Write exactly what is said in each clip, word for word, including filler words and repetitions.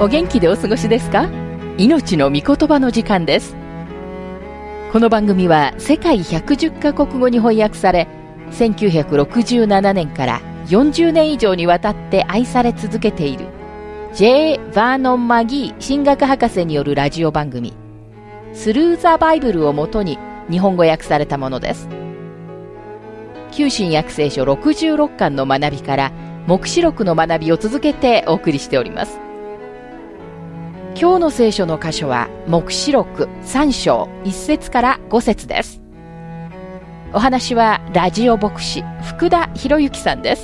お元気でお過ごしですか？命の御言葉の時間です。この番組は世界ひゃくじゅっカ国語に翻訳され、せんきゅうひゃくろくじゅうななねんからよんじゅうねん以上にわたって愛され続けている ジェイ・バーノン・マギー神学博士によるラジオ番組スルー・ザ・バイブルをもとに日本語訳されたものです。旧新約聖書ろくじゅうろっかんの学びから黙示録の学びを続けてお送りしております。今日の聖書の箇所は黙示録さん章いっ節からご節です。お話はラジオ牧師福田博之さんです。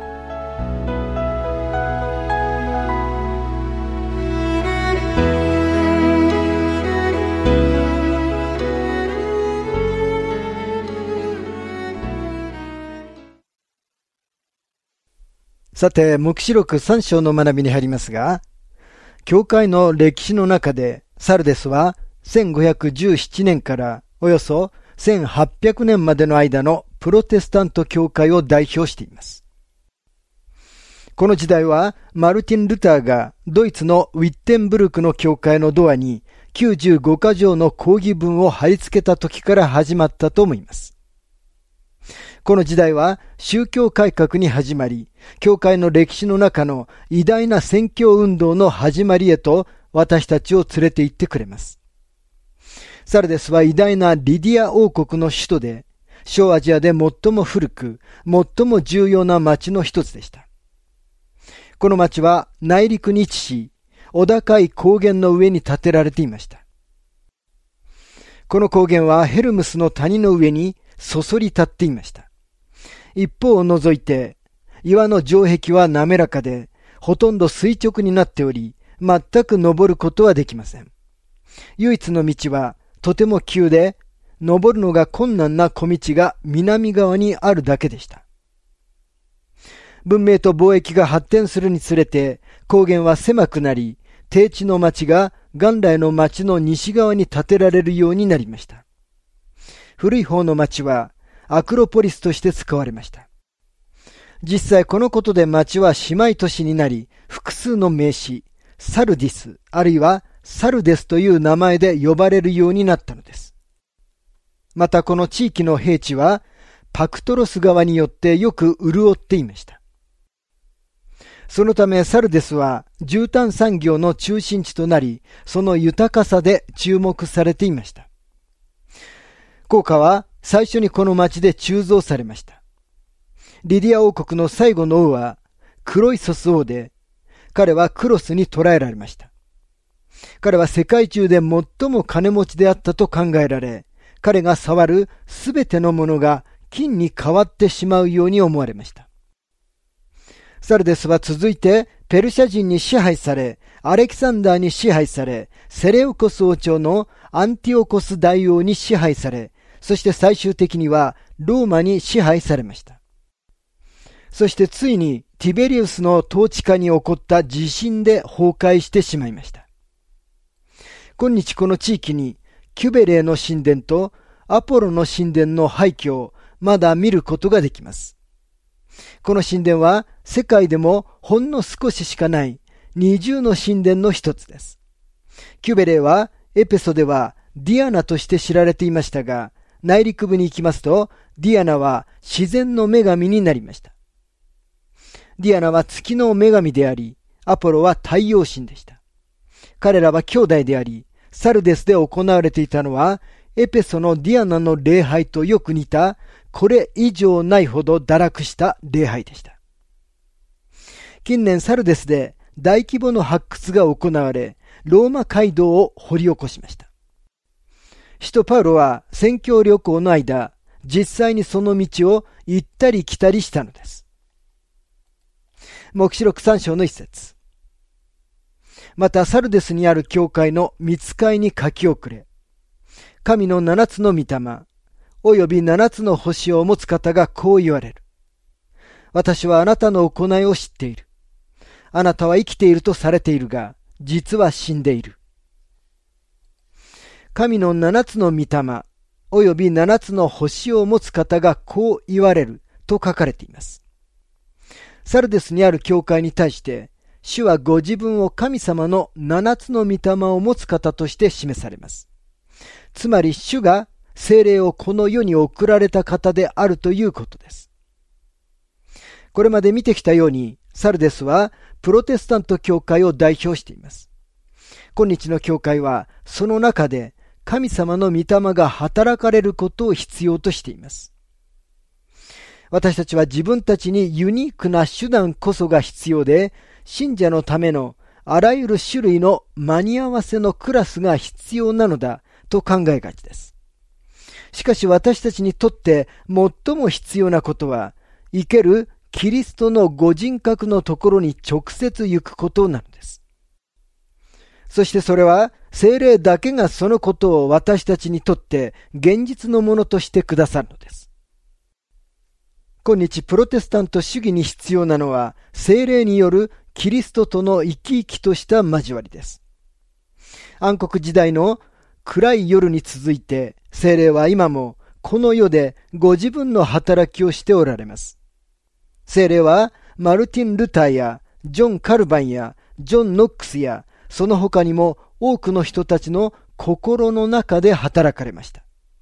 さて、黙示録さん章の学びに入りますが、教会の歴史の中でサルデスはせんごひゃくじゅうななねんからおよそせんはっぴゃくねんまでの間のプロテスタント教会を代表しています。この時代はマルティン・ルターがドイツのウィッテンブルクの教会のドアにきゅうじゅうごかじょうの講義文を貼り付けた時から始まったと思います。この時代は宗教改革に始まり、教会の歴史の中の偉大な宣教運動の始まりへと私たちを連れて行ってくれます。サルデスは偉大なリディア王国の首都で、小アジアで最も古く、最も重要な町の一つでした。この町は内陸に位置し、小高い高原の上に建てられていました。この高原はヘルムスの谷の上にそそり立っていました。一方を除いて、岩の城壁は滑らかで、ほとんど垂直になっており、全く登ることはできません。唯一の道は、とても急で、登るのが困難な小道が南側にあるだけでした。文明と貿易が発展するにつれて、高原は狭くなり、低地の町が元来の町の西側に建てられるようになりました。古い方の町は、アクロポリスとして使われました。実際このことで町は姉妹都市になり、複数の名詞、サルディス、あるいはサルデスという名前で呼ばれるようになったのです。またこの地域の平地は、パクトロス川によってよく潤っていました。そのためサルデスは絨毯産業の中心地となり、その豊かさで注目されていました。効果は最初にこの町で鋳造されました。リディア王国の最後の王はクロイソス王で、彼はクロスに捕らえられました。彼は世界中で最も金持ちであったと考えられ、彼が触るすべてのものが金に変わってしまうように思われました。サルデスは続いてペルシャ人に支配され、アレキサンダーに支配され、セレウコス王朝のアンティオコス大王に支配され、そして最終的にはローマに支配されました。そしてついにティベリウスの統治下に起こった地震で崩壊してしまいました。今日この地域にキュベレーの神殿とアポロの神殿の廃墟をまだ見ることができます。この神殿は世界でもほんの少ししかない二重の神殿の一つです。キュベレーはエペソではディアナとして知られていましたが、内陸部に行きますと、ディアナは自然の女神になりました。ディアナは月の女神であり、アポロは太陽神でした。彼らは兄弟であり、サルデスで行われていたのは、エペソのディアナの礼拝とよく似た、これ以上ないほど堕落した礼拝でした。近年サルデスで大規模の発掘が行われ、ローマ街道を掘り起こしました。使徒パウロは宣教旅行の間、実際にその道を行ったり来たりしたのです。黙示録さん章の一節。またサルデスにある教会の御使いに書き送れ。神の七つの御霊、および七つの星を持つ方がこう言われる。私はあなたの行いを知っている。あなたは生きているとされているが、実は死んでいる。神の七つの御霊、および七つの星を持つ方がこう言われると書かれています。サルデスにある教会に対して、 主はご自分を神様の七つの御霊を持つ方として示されます。つまり主が聖霊をこの世に送られた方であるということです。これまで見てきたように、サルデスはプロテスタント教会を代表しています。今日の教会はその中で神様の御霊が働かれることを必要としています。私たちは自分たちにユニークな手段こそが必要で、信者のためのあらゆる種類の間に合わせのクラスが必要なのだと考えがちです。しかし私たちにとって最も必要なことは、生けるキリストのご人格のところに直接行くことなのです。そしてそれは聖霊だけがそのことを私たちにとって現実のものとしてくださるのです。今日プロテスタント主義に必要なのは聖霊によるキリストとの生き生きとした交わりです。暗黒時代の暗い夜に続いて聖霊は今もこの世でご自分の働きをしておられます。聖霊はマルティン・ルターやジョン・カルバンやジョン・ノックスやその他にも多くの人たちの心の中で働かれました。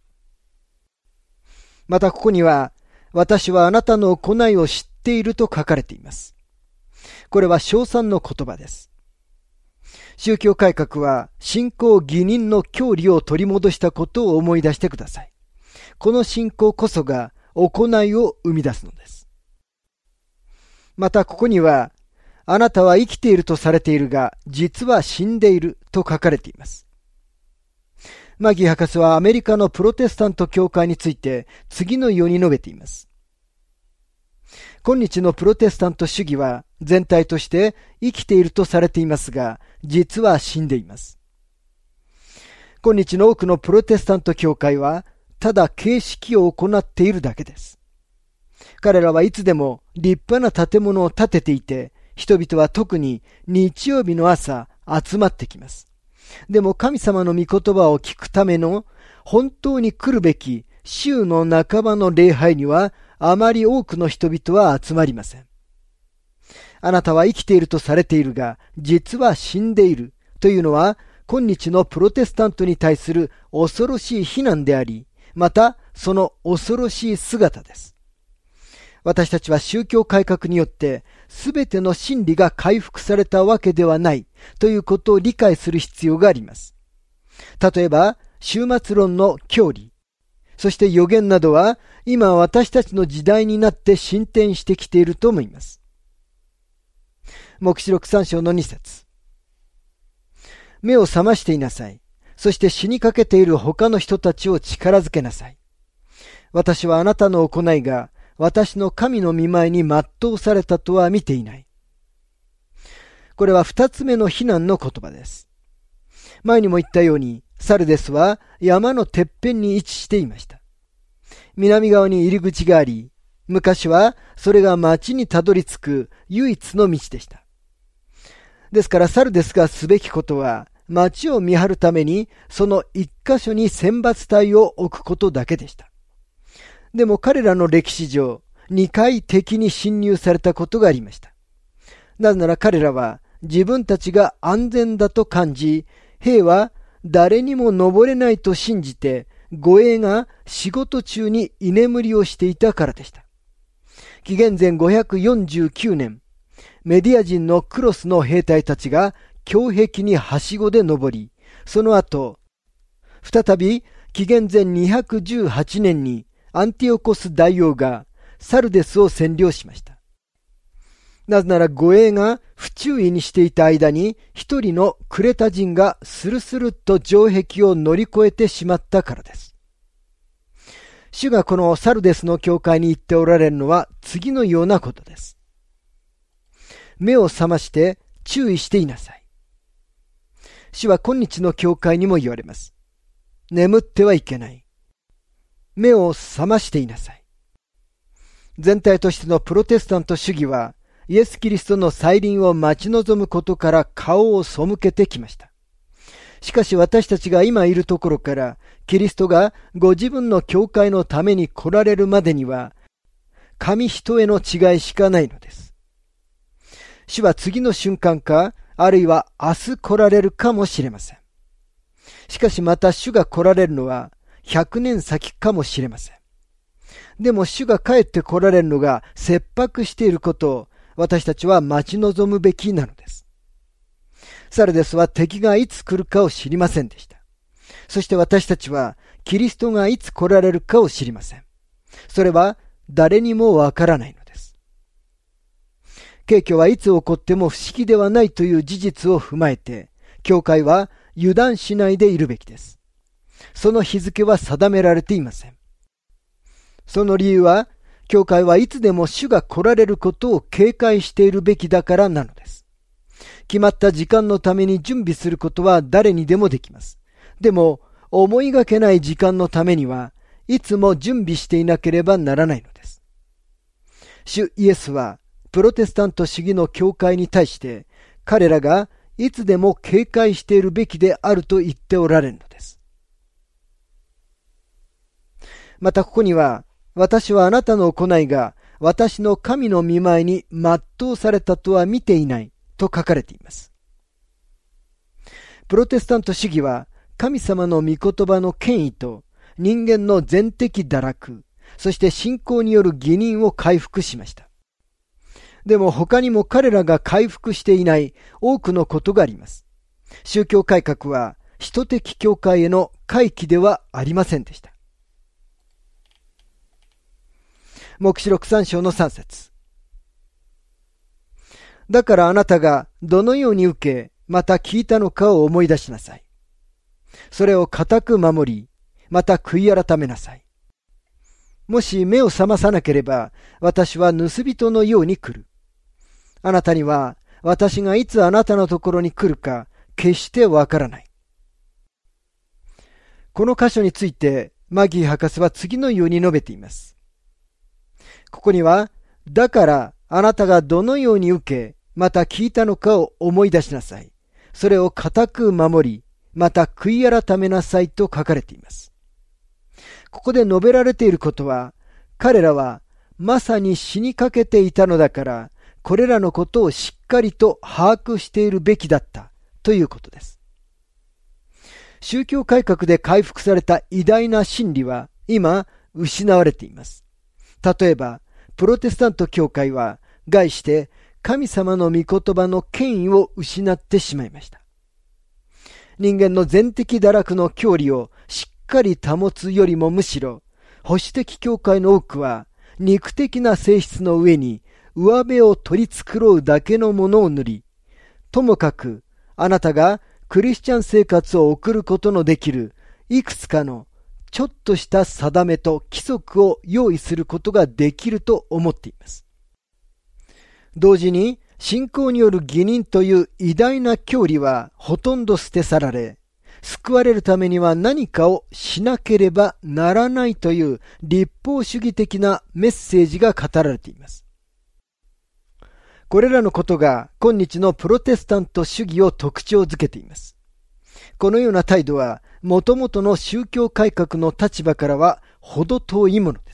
またここには、私はあなたの行いを知っていると書かれています。これは称賛の言葉です。宗教改革は信仰義人の教理を取り戻したことを思い出してください。この信仰こそが行いを生み出すのです。またここには、あなたは生きているとされているが、実は死んでいると書かれています。マギー博士はアメリカのプロテスタント教会について次のように述べています。今日のプロテスタント主義は全体として生きているとされていますが、実は死んでいます。今日の多くのプロテスタント教会はただ形式を行っているだけです。彼らはいつでも立派な建物を建てていて、人々は特に日曜日の朝集まってきます。でも神様の御言葉を聞くための本当に来るべき週の半ばの礼拝にはあまり多くの人々は集まりません。あなたは生きているとされているが、実は死んでいるというのは今日のプロテスタントに対する恐ろしい非難であり、またその恐ろしい姿です。私たちは宗教改革によってすべての真理が回復されたわけではないということを理解する必要があります。例えば、終末論の教理、そして予言などは今私たちの時代になって進展してきていると思います。黙示録さん章のに節。目を覚ましていなさい。そして死にかけている他の人たちを力づけなさい。私はあなたの行いが私の神の御前に全うされたとは見ていない。これは二つ目の非難の言葉です。前にも言ったように、サルデスは山のてっぺんに位置していました。南側に入り口があり、昔はそれが町にたどり着く唯一の道でした。ですからサルデスがすべきことは、町を見張るためにその一箇所に選抜隊を置くことだけでした。でも彼らの歴史上、二回敵に侵入されたことがありました。なぜなら彼らは自分たちが安全だと感じ、兵は誰にも登れないと信じて、護衛が仕事中に居眠りをしていたからでした。紀元前ごひゃくよんじゅうきゅうねん、メディア人のクロスの兵隊たちが胸壁にはしごで登り、その後、再び紀元前にひゃくじゅうはちねんにアンティオコス大王がサルデスを占領しました。なぜなら護衛が不注意にしていた間に一人のクレタ人がスルスルと城壁を乗り越えてしまったからです。主がこのサルデスの教会に言っておられるのは次のようなことです。目を覚まして注意していなさい。主は今日の教会にも言われます。眠ってはいけない。目を覚ましていなさい。全体としてのプロテスタント主義はイエス・キリストの再臨を待ち望むことから顔を背けてきました。しかし私たちが今いるところからキリストがご自分の教会のために来られるまでには紙一重の違いしかないのです。 主は次の瞬間か、あるいは明日来られるかもしれません。しかしまた主が来られるのはひゃくねん先かもしれません。でも主が帰って来られるのが切迫していることを私たちは待ち望むべきなのです。サルデスは敵がいつ来るかを知りませんでした。そして私たちはキリストがいつ来られるかを知りません。それは誰にもわからないのです。景挙はいつ起こっても不思議ではないという事実を踏まえて、教会は油断しないでいるべきです。その日付は定められていません。その理由は、教会はいつでも主が来られることを警戒しているべきだからなのです。決まった時間のために準備することは誰にでもできます。でも、思いがけない時間のためには、いつも準備していなければならないのです。主イエスは、プロテスタント主義の教会に対して、彼らがいつでも警戒しているべきであると言っておられるのです。またここには、私はあなたの行いが私の神の御前に全うされたとは見ていないと書かれています。プロテスタント主義は神様の御言葉の権威と人間の全的堕落、そして信仰による義人を回復しました。でも他にも彼らが回復していない多くのことがあります。宗教改革は使徒的教会への回帰ではありませんでした。黙示録さん章のさん節。だからあなたがどのように受け、また聞いたのかを思い出しなさい。それを固く守り、また悔い改めなさい。もし目を覚まさなければ、私は盗人のように来る。あなたには、私がいつあなたのところに来るか、決してわからない。この箇所について、マギー博士は次のように述べています。ここには、だからあなたがどのように受け、また聞いたのかを思い出しなさい。それを固く守り、また悔い改めなさいと書かれています。ここで述べられていることは、彼らはまさに死にかけていたのだから、これらのことをしっかりと把握しているべきだったということです。宗教改革で回復された偉大な真理は今失われています。例えば、プロテスタント教会は概して神様の御言葉の権威を失ってしまいました。人間の全的堕落の教理をしっかり保つよりもむしろ、保守的教会の多くは肉的な性質の上に上辺を取り繕うだけのものを塗り、ともかくあなたがクリスチャン生活を送ることのできるいくつかのちょっとした定めと規則を用意することができると思っています。同時に信仰による義人という偉大な教理はほとんど捨て去られ、救われるためには何かをしなければならないという立法主義的なメッセージが語られています。これらのことが今日のプロテスタント主義を特徴づけています。このような態度はもともとの宗教改革の立場からは程遠いものです。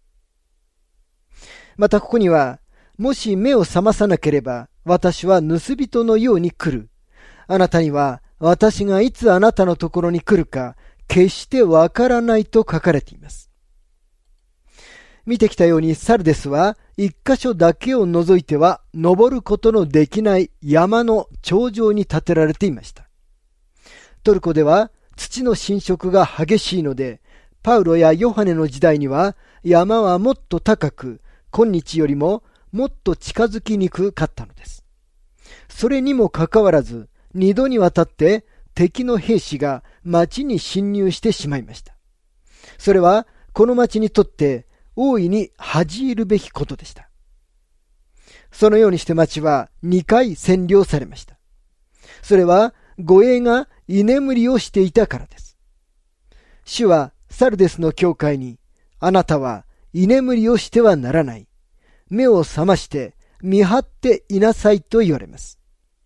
またここには、もし目を覚まさなければ私は盗人のように来る。あなたには私がいつあなたのところに来るか決してわからないと書かれています。見てきたようにサルデスは一箇所だけを除いては登ることのできない山の頂上に建てられていました。トルコでは土の浸食が激しいので、パウロやヨハネの時代には山はもっと高く、今日よりももっと近づきにくかったのです。それにもかかわらず、二度にわたって敵の兵士が町に侵入してしまいました。それはこの町にとって大いに恥じるべきことでした。そのようにして町は二回占領されました。それは護衛が居眠りをしていたからです。主はサルデスの教会に、あなたは居眠りをしてはならない。目を覚まして見張っていなさいと言われます。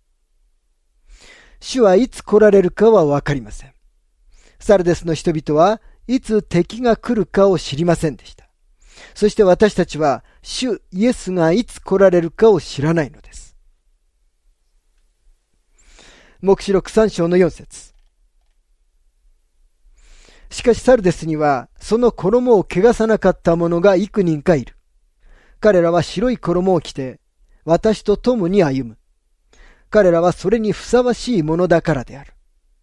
主はいつ来られるかはわかりません。サルデスの人々はいつ敵が来るかを知りませんでした。そして私たちは主イエスがいつ来られるかを知らないのです。 黙示録さん章のよん節。しかしサルデスにはその衣を汚さなかった者が幾人かいる。彼らは白い衣を着て私と共に歩む。彼らはそれにふさわしいものだからである。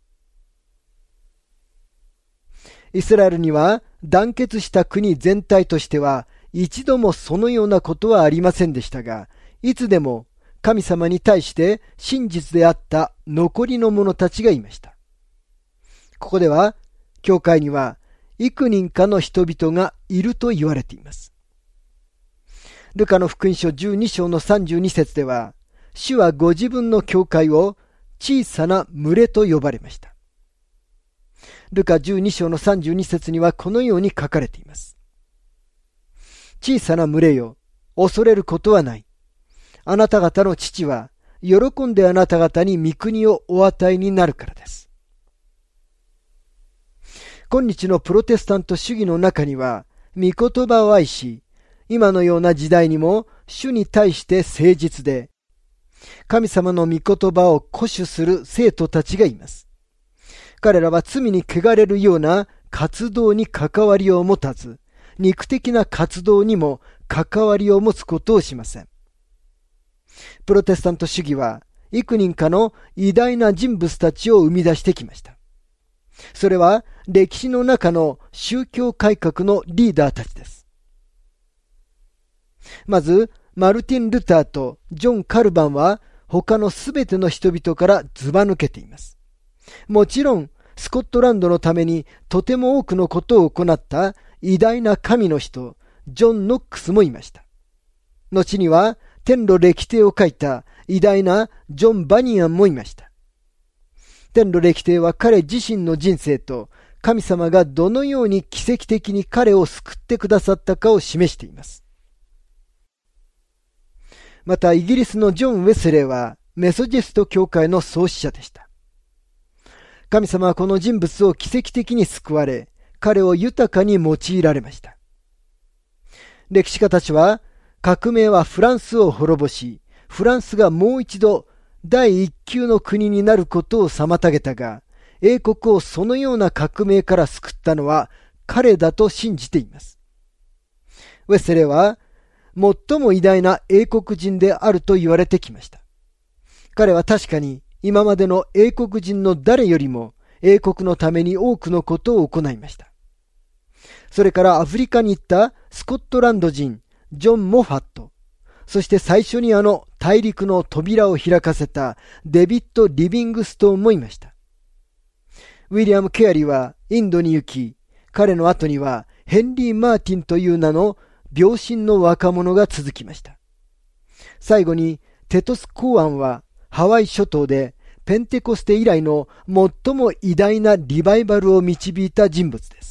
イスラエルには団結した国全体としては一度もそのようなことはありませんでしたが、いつでも神様に対して真実であった残りの者たちがいました。ここでは教会には幾人かの人々がいると言われています。ルカの福音書じゅうに章のさんじゅうに節では、主はご自分の教会を小さな群れと呼ばれました。ルカじゅうに章のさんじゅうに節にはこのように書かれています。小さな群れよ、恐れることはない。あなた方の父は喜んであなた方に御国をお与えになるからです。今日のプロテスタント主義の中には、御言葉を愛し、今のような時代にも主に対して誠実で、神様の御言葉を固守する生徒たちがいます。彼らは罪に汚れるような活動に関わりを持たず、肉的な活動にも関わりを持つことをしません。プロテスタント主義は幾人かの偉大な人物たちを生み出してきました。それは歴史の中の宗教改革のリーダーたちです。まず、マルティン・ルターとジョン・カルバンは他のすべての人々からずば抜けています。もちろん、スコットランドのためにとても多くのことを行った偉大な神の人、ジョン・ノックスもいました。後には、天路歴帝を書いた偉大なジョン・バニアンもいました。天路歴帝は彼自身の人生と神様がどのように奇跡的に彼を救ってくださったかを示しています。またイギリスのジョン・ウェスレーはメソジスト教会の創始者でした。神様はこの人物を奇跡的に救われ、彼を豊かに用いられました。歴史家たちは革命はフランスを滅ぼし、フランスがもう一度第一級の国になることを妨げたが、英国をそのような革命から救ったのは彼だと信じています。ウェスレーは最も偉大な英国人であると言われてきました。彼は確かに今までの英国人の誰よりも英国のために多くのことを行いました。それからアフリカに行ったスコットランド人ジョン・モファット、そして最初にあの大陸の扉を開かせたデビッド・リビングストーンもいました。ウィリアム・ケアリーはインドに行き、彼の後にはヘンリー・マーティンという名の病身の若者が続きました。最後にテトス・コーアンはハワイ諸島でペンテコステ以来の最も偉大なリバイバルを導いた人物です。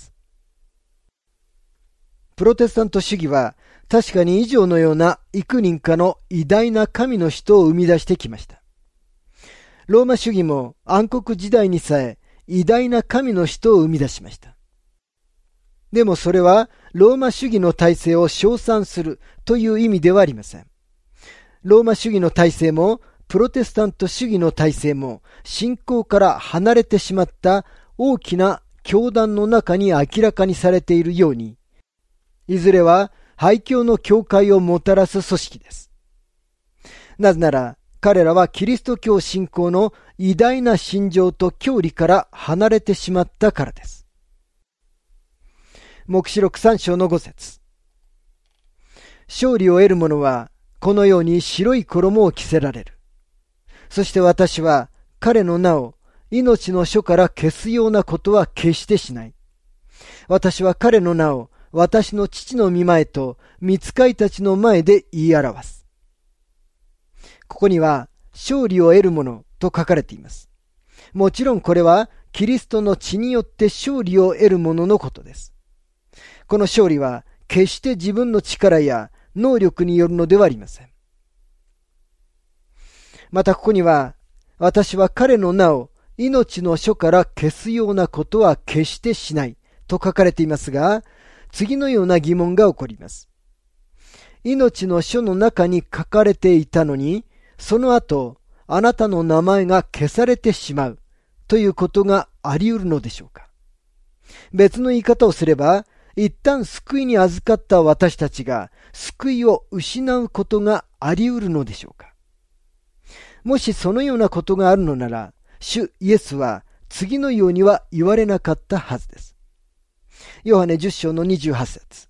プロテスタント主義は確かに以上のような幾人かの偉大な神の人を生み出してきました。ローマ主義も暗黒時代にさえ偉大な神の人を生み出しました。でもそれはローマ主義の体制を称賛するという意味ではありません。ローマ主義の体制もプロテスタント主義の体制も信仰から離れてしまった大きな教団の中に明らかにされているように、いずれは廃教の教会をもたらす組織です。なぜなら彼らはキリスト教信仰の偉大な信条と教理から離れてしまったからです。黙示録さん章のご節。勝利を得る者はこのように白い衣を着せられる。そして私は彼の名を命の書から消すようなことは決してしない。私は彼の名を私の父の御前と御使いたちの前で言い表す。ここには勝利を得る者と書かれています。もちろんこれはキリストの血によって勝利を得る者のことです。この勝利は決して自分の力や能力によるのではありません。またここには、私は彼の名を命の書から消すようなことは決してしないと書かれていますが、次のような疑問が起こります。命の書の中に書かれていたのに、その後、 あなたの名前が消されてしまうということがあり得るのでしょうか。別の言い方をすれば、一旦救いに預かった私たちが救いを失うことがあり得るのでしょうか。もしそのようなことがあるのなら、主イエスは次のようには言われなかったはずです。ヨハネじゅっ章のにじゅうはち節。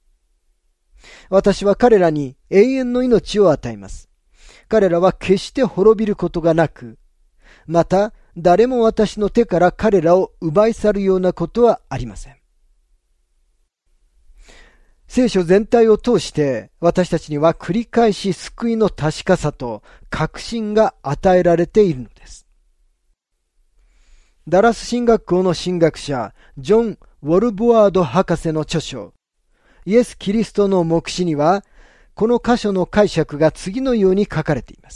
私は彼らに永遠の命を与えます。彼らは決して滅びることがなく、また誰も私の手から彼らを奪い去るようなことはありません。聖書全体を通して私たちには繰り返し救いの確かさと確信が与えられているのです。ダラス神学校の神学者ジョン・ウォルボワード博士の著書イエス・キリストの黙示にはこの箇所の解釈が次のように書かれています。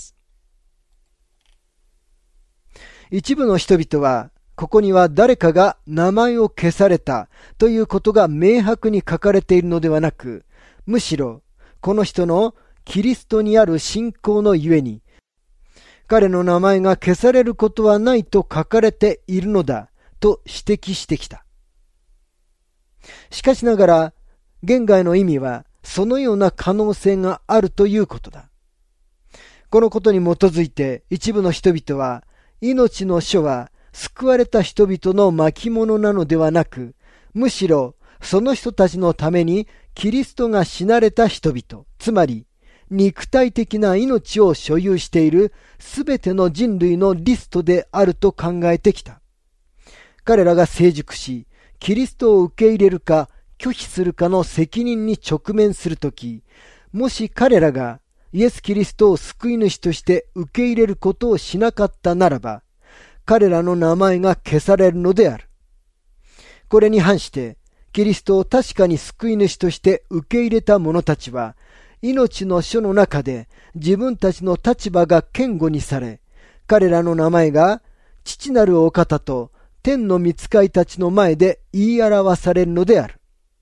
一部の人々はここには誰かが名前を消されたということが明白に書かれているのではなく、むしろこの人のキリストにある信仰のゆえに、彼の名前が消されることはないと書かれているのだと指摘してきた。しかしながら、言外の意味はそのような可能性があるということだ。このことに基づいて一部の人々は、命の書は救われた人々の巻物なのではなく、むしろその人たちのためにキリストが死なれた人々、つまり肉体的な命を所有しているすべての人類のリストであると考えてきた。彼らが成熟し、キリストを受け入れるか拒否するかの責任に直面するとき、もし彼らがイエス・キリストを救い主として受け入れることをしなかったならば、彼らの名前が消されるのである。これに反して、キリストを確かに救い主として受け入れた者たちは、命の書の中で自分たちの立場が堅固にされ、彼らの名前が父なるお方と天の御使いたちの前で言い表されるのである。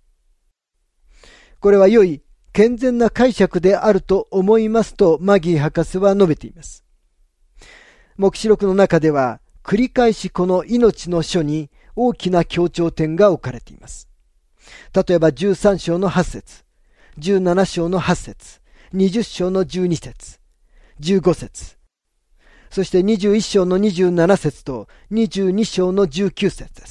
これは良い健全な解釈であると思いますとマギー博士は述べています。黙示録の中では繰り返しこの命の書に大きな強調点が置かれています。例えばじゅうさん章のはち節、じゅうなな章のはち節、にじゅう章のじゅうに節、じゅうご節、そしてにじゅういち章のにじゅうなな節とにじゅうに章のじゅうきゅう節です。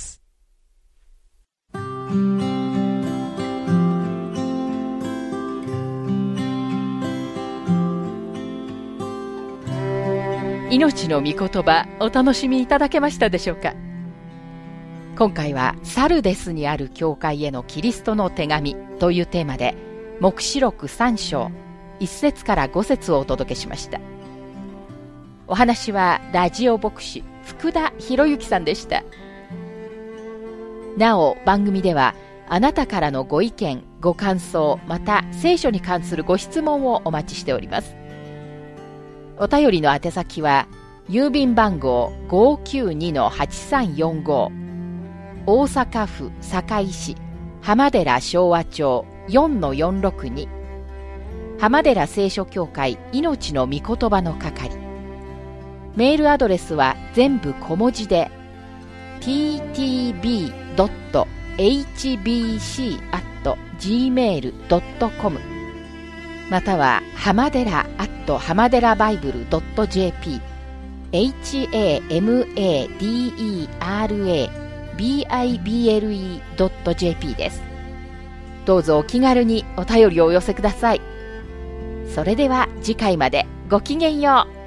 命の御言葉、お楽しみいただけましたでしょうか。今回はサルデスにある教会へのキリストの手紙というテーマで、黙示録さん章いち節からご節をお届けしました。お話はラジオ牧師福田博之さんでした。なお番組ではあなたからのご意見ご感想、また聖書に関するご質問をお待ちしております。お便りの宛先は郵便番号 ごーきゅうにのはちさんよんご 大阪府堺市浜寺昭和町 よんのよんろくに 浜寺聖書協会命の御言葉の係。メールアドレスは全部小文字で ティーティービードットエイチビーシーアットジーメールドットコム または浜寺アット浜寺バイブルドットジェーピー エイチエーエムエーディーイーアールエービーアイビーエルイードットジェーピー です。どうぞお気軽にお便りをお寄せください。それでは次回までごきげんよう。